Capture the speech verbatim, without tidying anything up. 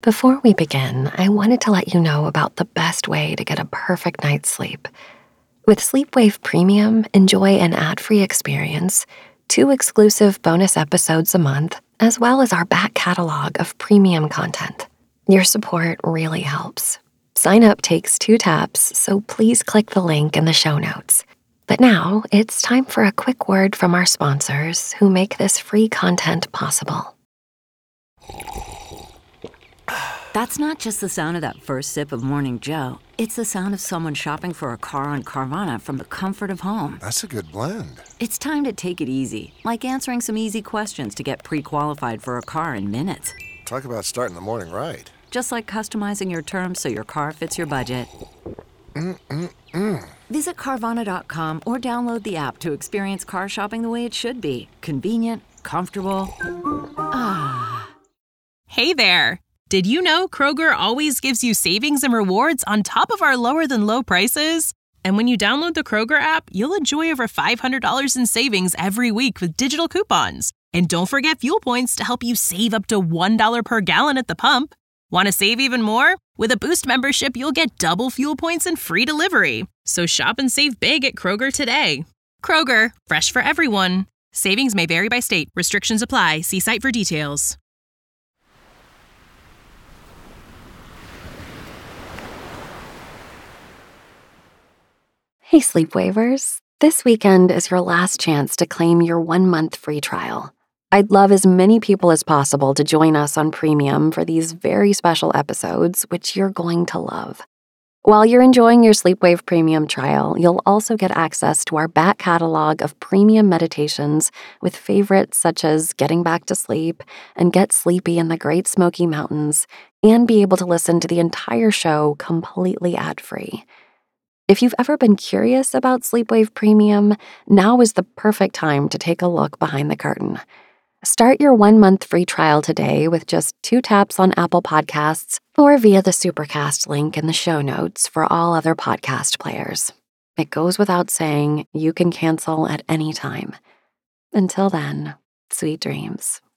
Before we begin, I wanted to let you know about the best way to get a perfect night's sleep. With Sleepwave Premium, enjoy an ad-free experience, two exclusive bonus episodes a month, as well as our back catalog of premium content. Your support really helps. Sign up takes two taps, so please click the link in the show notes. But now, it's time for a quick word from our sponsors who make this free content possible. That's not just the sound of that first sip of Morning Joe. It's the sound of someone shopping for a car on Carvana from the comfort of home. That's a good blend. It's time to take it easy, like answering some easy questions to get pre-qualified for a car in minutes. Talk about starting the morning right. Just like customizing your terms so your car fits your budget. Mm-mm-mm. Visit Carvana dot com or download the app to experience car shopping the way it should be. Convenient, comfortable. Ah. Hey there. Did you know Kroger always gives you savings and rewards on top of our lower than low prices? And when you download the Kroger app, you'll enjoy over five hundred dollars in savings every week with digital coupons. And don't forget fuel points to help you save up to one dollar per gallon at the pump. Want to save even more? With a Boost membership, you'll get double fuel points and free delivery. So shop and save big at Kroger today. Kroger, fresh for everyone. Savings may vary by state. Restrictions apply. See site for details. Hey, Sleepwavers. This weekend is your last chance to claim your one-month free trial. I'd love as many people as possible to join us on Premium for these very special episodes, which you're going to love. While you're enjoying your Sleepwave Premium trial, you'll also get access to our back catalog of premium meditations with favorites such as Getting Back to Sleep and Get Sleepy in the Great Smoky Mountains, and be able to listen to the entire show completely ad-free. If you've ever been curious about Sleepwave Premium, now is the perfect time to take a look behind the curtain. Start your one-month free trial today with just two taps on Apple Podcasts or via the Supercast link in the show notes for all other podcast players. It goes without saying, you can cancel at any time. Until then, sweet dreams.